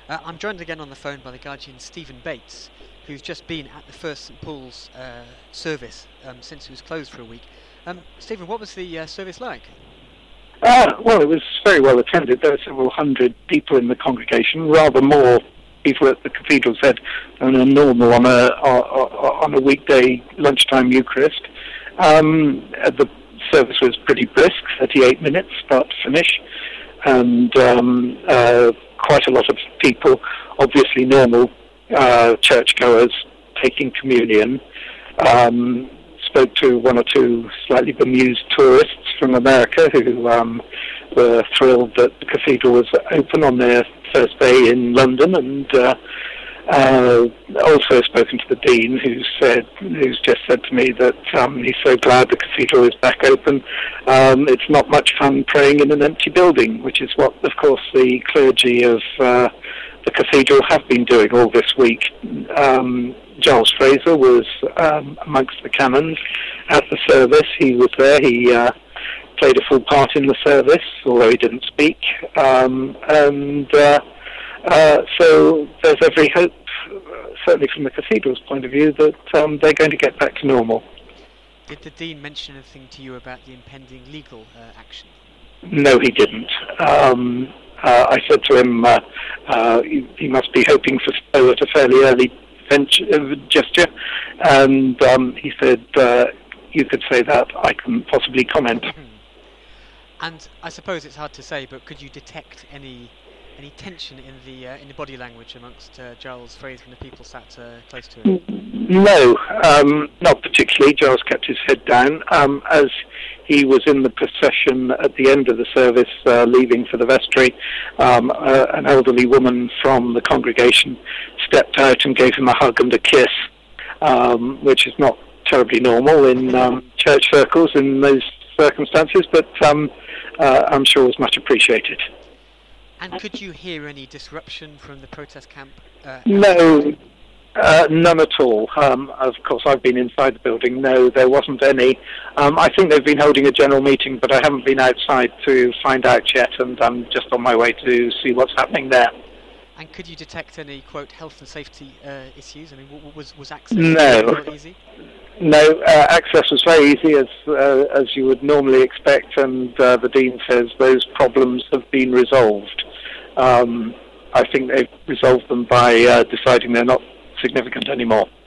I'm joined again on the phone by the Guardian's Stephen Bates, who's just been at the first St Paul's service since it was closed for a week. Stephen, what was the service like? Well, it was very well attended. There were several hundred people in the congregation, rather more people at the cathedral said than are normal on a weekday lunchtime Eucharist. The service was pretty brisk, 38 minutes start to finish, and quite a lot of people, obviously normal churchgoers, taking communion. Spoke to one or two slightly bemused tourists from America who were thrilled that the cathedral was open on their first day in London, and also spoken to the Dean, who's just said to me that he's so glad the cathedral is back open. It's not much fun praying in an empty building, which is what, of course, the clergy of the cathedral have been doing all this week. Giles Fraser was amongst the canons at the service. He was there. He played a full part in the service, although he didn't speak. So there's every hope, certainly from the cathedral's point of view, that they're going to get back to normal. Did the Dean mention anything to you about the impending legal action? No, he didn't. I said to him he must be hoping for snow at a fairly early gesture, and he said, you could say that, I couldn't possibly comment. And I suppose it's hard to say, but could you detect any tension in the body language amongst Giles Fraser and the people sat close to him? No, not particularly. Giles kept his head down. As he was in the procession at the end of the service, leaving for the vestry, an elderly woman from the congregation stepped out and gave him a hug and a kiss, which is not terribly normal in church circles in those circumstances, but I'm sure was much appreciated. And could you hear any disruption from the protest camp? No, none at all. Of course, I've been inside the building. No, there wasn't any. I think they've been holding a general meeting, but I haven't been outside to find out yet, and I'm just on my way to see what's happening there. And could you detect any, quote, health and safety issues? I mean, was access easy? No, access was very easy, as you would normally expect, and the Dean says those problems have been resolved. I think they've resolved them by deciding they're not significant anymore.